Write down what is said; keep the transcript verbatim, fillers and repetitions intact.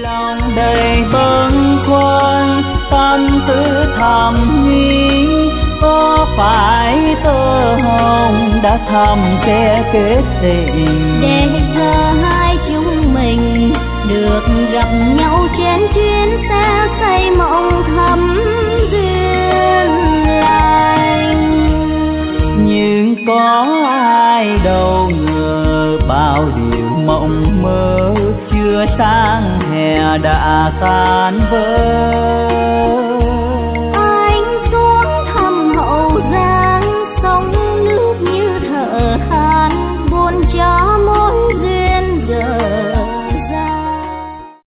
lòng đầy bâng khuâng tâm tư thầm nghĩ có phải tơ hồng đã thầm che kết tình để giờ hai chúng mình được gặp nhau trên chuyến xe say mộng thắm duyên lành. Nhưng có ai đâu ngờ bao điều mộng mơ chưa sang hè đã tan vỡ.